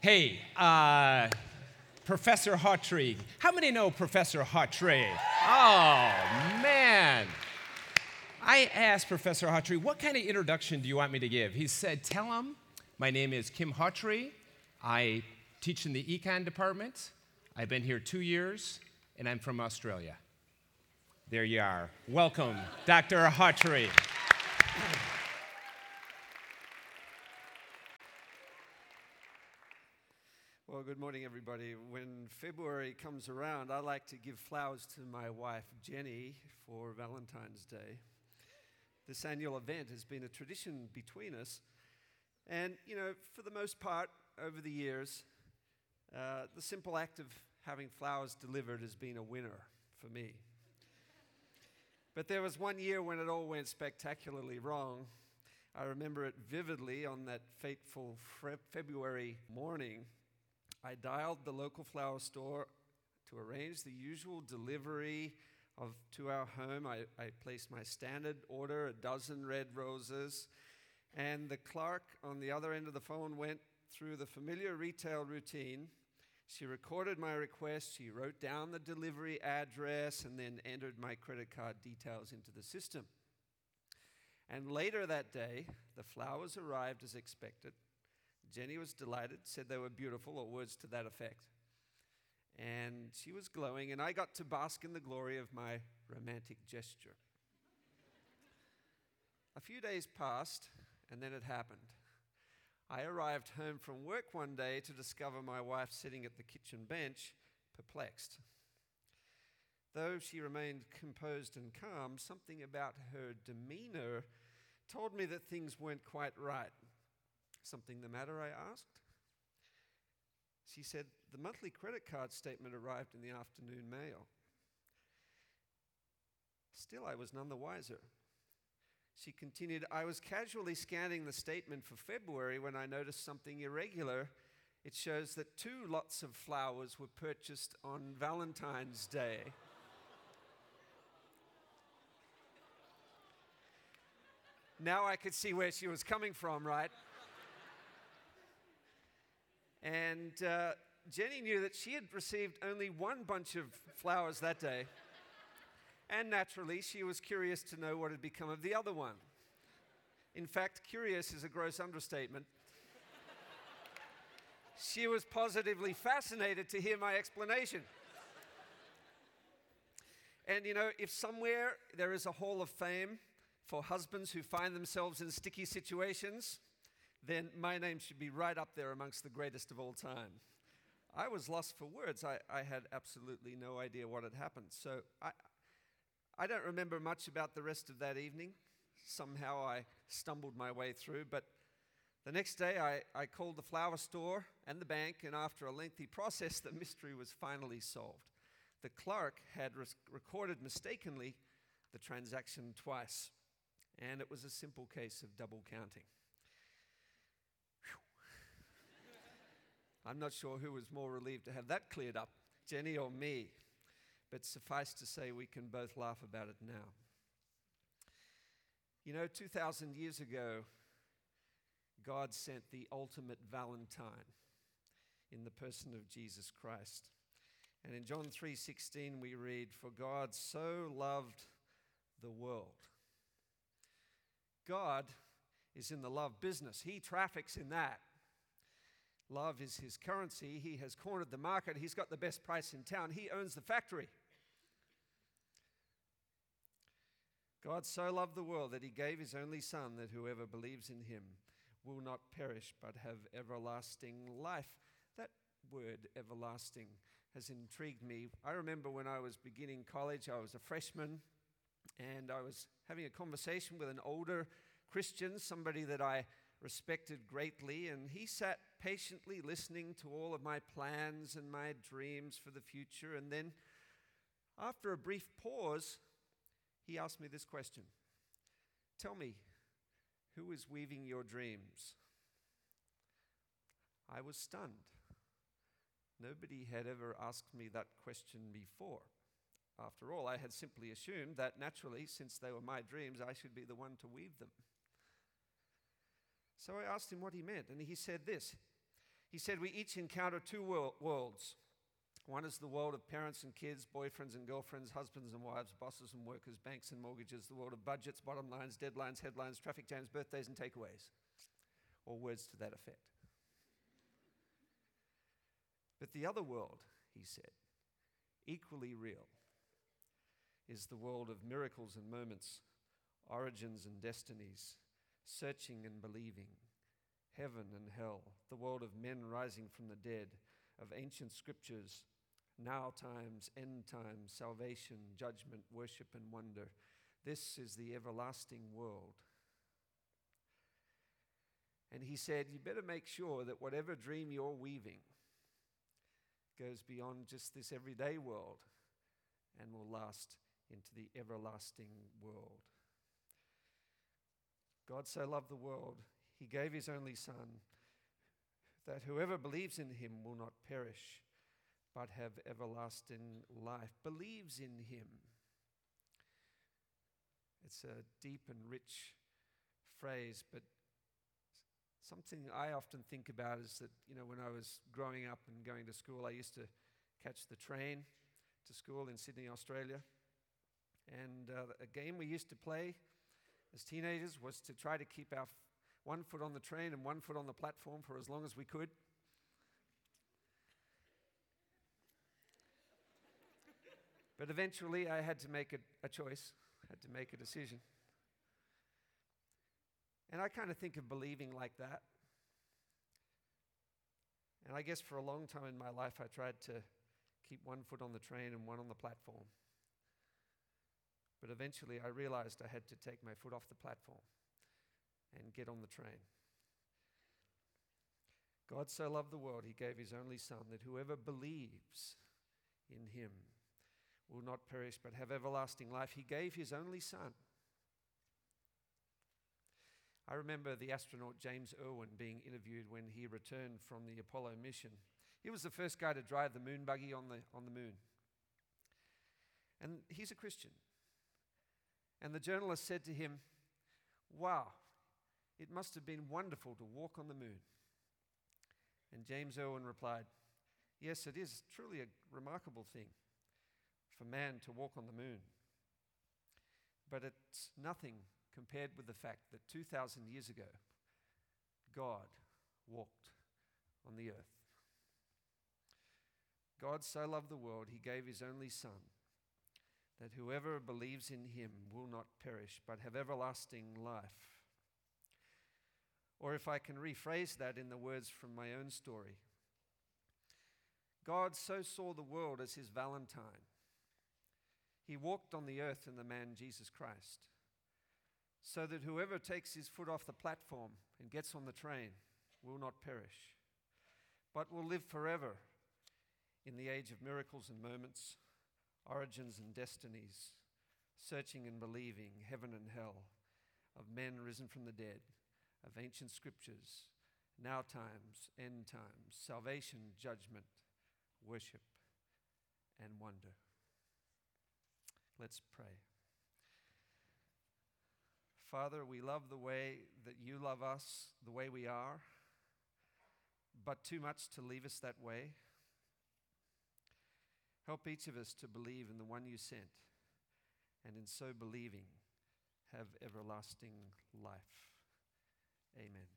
Hey, Professor Hawtree. How many know Professor Hawtree? Oh, man. I asked Professor Hawtree, what kind of introduction do you want me to give? He said, tell him my name is Kim Hawtree. I teach in the econ department. I've been here 2 years, and I'm from Australia. There you are. Welcome, Dr. Hawtree. Well, good morning, everybody. When February comes around, I like to give flowers to my wife, Jenny, for Valentine's Day. This annual event has been a tradition between us. And, for the most part, over the years, the simple act of having flowers delivered has been a winner for me. But there was one year when it all went spectacularly wrong. I remember it vividly on that fateful February morning. I dialed the local flower store to arrange the usual delivery to our home. I placed my standard order, 12 red roses, and the clerk on the other end of the phone went through the familiar retail routine. She recorded my request, she wrote down the delivery address, and then entered my credit card details into the system. And later that day, the flowers arrived as expected. Jenny was delighted, said they were beautiful, or words to that effect. And she was glowing, and I got to bask in the glory of my romantic gesture. A few days passed, and then it happened. I arrived home from work one day to discover my wife sitting at the kitchen bench, perplexed. Though she remained composed and calm, something about her demeanor told me that things weren't quite right. Something the matter, I asked? She said, the monthly credit card statement arrived in the afternoon mail. Still, I was none the wiser. She continued, I was casually scanning the statement for February when I noticed something irregular. It shows that 2 lots of flowers were purchased on Valentine's Day. Now I could see where she was coming from, right? And Jenny knew that she had received only 1 bunch of flowers that day. And naturally, she was curious to know what had become of the other one. In fact, curious is a gross understatement. She was positively fascinated to hear my explanation. And if somewhere there is a hall of fame for husbands who find themselves in sticky situations, then my name should be right up there amongst the greatest of all time. I was lost for words. I had absolutely no idea what had happened. So I don't remember much about the rest of that evening. Somehow I stumbled my way through. But the next day I called the flower store and the bank, and after a lengthy process, the mystery was finally solved. The clerk had recorded mistakenly the transaction twice, and it was a simple case of double counting. I'm not sure who was more relieved to have that cleared up, Jenny or me, but suffice to say we can both laugh about it now. 2,000 years ago, God sent the ultimate Valentine in the person of Jesus Christ. And in John 3:16 we read, "For God so loved the world." God is in the love business. He traffics in that. Love is his currency. He has cornered the market. He's got the best price in town. He owns the factory. God so loved the world that he gave his only Son, that whoever believes in him will not perish but have everlasting life. That word, everlasting, has intrigued me. I remember when I was beginning college, I was a freshman, and I was having a conversation with an older Christian, somebody that I respected greatly, and he sat patiently listening to all of my plans and my dreams for the future. And then, after a brief pause, he asked me this question: tell me, who is weaving your dreams? I was stunned. Nobody had ever asked me that question before. After all, I had simply assumed that naturally, since they were my dreams, I should be the one to weave them. So I asked him what he meant, and he said this: He said, we each encounter two worlds. One is the world of parents and kids, boyfriends and girlfriends, husbands and wives, bosses and workers, banks and mortgages, the world of budgets, bottom lines, deadlines, headlines, traffic jams, birthdays and takeaways, or words to that effect. But the other world, he said, equally real, is the world of miracles and moments, origins and destinies, searching and believing, heaven and hell, the world of men rising from the dead, of ancient scriptures, now times, end times, salvation, judgment, worship, and wonder. This is the everlasting world. And he said, you better make sure that whatever dream you're weaving goes beyond just this everyday world and will last into the everlasting world. God so loved the world, he gave his only Son, that whoever believes in him will not perish, but have everlasting life. Believes in him. It's a deep and rich phrase, but something I often think about is that, when I was growing up and going to school, I used to catch the train to school in Sydney, Australia. And a game we used to play as teenagers was to try to keep our one foot on the train and one foot on the platform for as long as we could. But eventually I had to make a choice, had to make a decision. And I kind of think of believing like that. And I guess for a long time in my life I tried to keep one foot on the train and one on the platform. But eventually I realized I had to take my foot off the platform and get on the train. God so loved the world, he gave his only Son, that whoever believes in him will not perish but have everlasting life. He gave his only Son. I remember the astronaut James Irwin being interviewed when he returned from the Apollo mission. He was the first guy to drive the moon buggy on the moon. And he's a Christian. And the journalist said to him, "Wow, it must have been wonderful to walk on the moon." And James Irwin replied, "Yes, it is truly a remarkable thing for man to walk on the moon. But it's nothing compared with the fact that 2,000 years ago, God walked on the earth." God so loved the world, he gave his only Son, that whoever believes in him will not perish, but have everlasting life. Or if I can rephrase that in the words from my own story, God so saw the world as his Valentine. He walked on the earth in the man Jesus Christ, so that whoever takes his foot off the platform and gets on the train will not perish, but will live forever in the age of miracles and moments, origins and destinies, searching and believing, heaven and hell, of men risen from the dead, of ancient scriptures, now times, end times, salvation, judgment, worship, and wonder. Let's pray. Father, we love the way that you love us, the way we are, but too much to leave us that way. Help each of us to believe in the one you sent, and in so believing, have everlasting life. Amen.